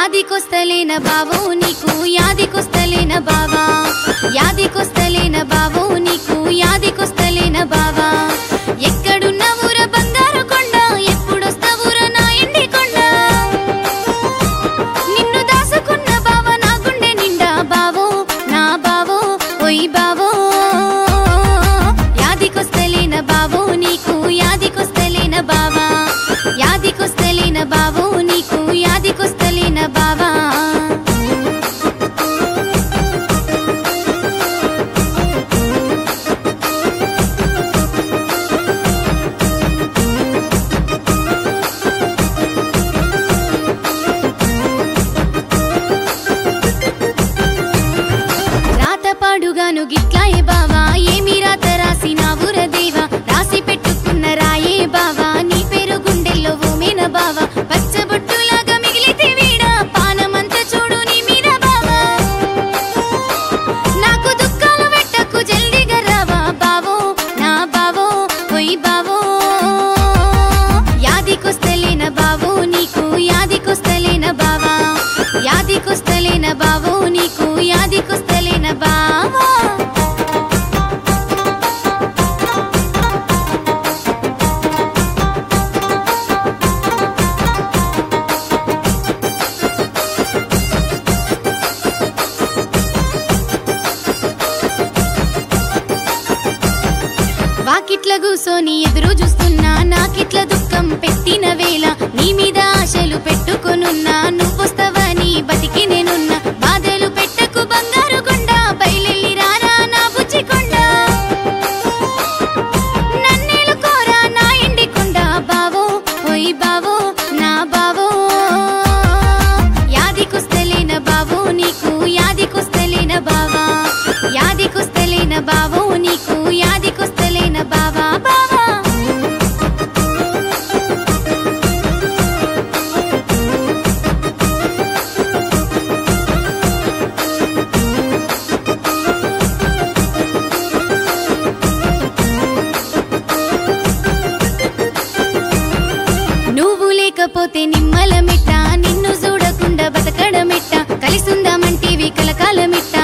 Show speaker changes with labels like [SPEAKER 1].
[SPEAKER 1] యాదికొస్తలేన బావో నీకు యాదికొస్తలేన బావా యాదికొస్తలేన బావో నీకు యాదికొస్తలేన బావా ఎక్కడున్నవుర బంగారు కొండ ఎప్పుడొస్తవుర నా ఎండి కొండ నిన్ను దాసుకున్న బావ నా గుండె నిండా బావో నా బావో ఓయ్ బావో యాదికొస్తలేన బావో నీకు యాదికొస్తలేన బావా యాదికొస్తలేన బావో నీకు యాదికొస్తలేన బావా రాత పాడుగాను గిట్లాయే బావా ఏమి రాత రాసినావుర దేవా రాసి పెట్టుకున్న రాయే బావా నీ పేరు గుండెల్లో ఓమేన బావా పచ్చబొట్టులాగా మిగిలితే వీడా పానమంత చూడు నీ మీద బావా నాకు దుఃఖాలు పెట్టకు జల్దిగా రావా బావో నా బావో ఓయ్ బావో యాదికొస్తలేన బావో నీకు యాదికొస్తలేన బావా యాదికొస్తలేన బావో నీకు యాదికొస్తలేన బావా వాకిట్ల కూసోని ఎదురు చూస్తున్నా నాకిట్ల దుఃఖం పెట్టిన వేళ నీ మీద ఆశలు పెట్టుకొనున్నా నువ్వొస్తవని బతికి నేనున్నా బాధలు పెట్టకు బంగారు కొండ బయలెల్లి రారా నా బుజ్జి కొండ నన్నేలు కోరా నా ఎండి కొండ బావో ఓయ్ బావో నా బావో యాదికొస్తలేన బావో నీకు యాదికొస్తలేన బావా యాదికొస్తలేన బావో నీకు యాదికొస్తలేన బావా బావా నువ్వు లేకపోతే నిమ్మల మిట్ట నిన్ను చూడకుండా బతకడమిట్ట కలిసుందామంటివి కలకాలమిట్ట